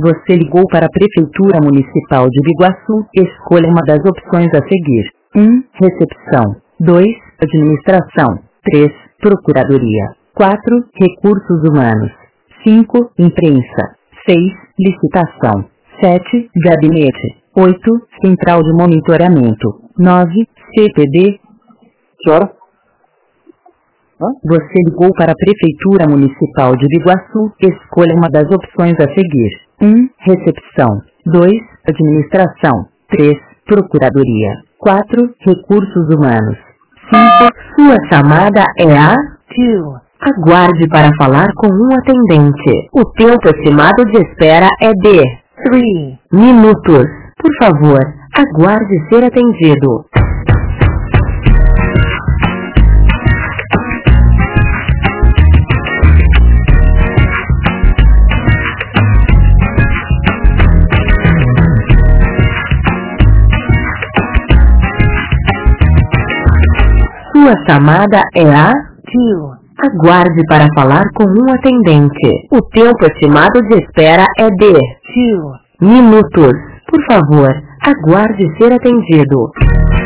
Você ligou para a Prefeitura Municipal de Biguaçu. Escolha uma das opções a seguir. 1. Recepção. 2. Administração. 3. Procuradoria. 4. Recursos humanos. 5. Imprensa. 6. Licitação. 7. Gabinete. 8. Central de monitoramento. 9. CPD. Senhora? Você ligou para a Prefeitura Municipal de Biguaçu. Escolha uma das opções a seguir. 1. Recepção. 2. Administração. 3. Procuradoria. 4. Recursos humanos. 5. Sua chamada é a 2. Aguarde para falar com um atendente. O tempo estimado de espera é de 3 minutos. Por favor, aguarde ser atendido. Sua chamada é a 2. Aguarde para falar com um atendente. O tempo estimado de espera é de 2 minutos. Por favor, aguarde ser atendido.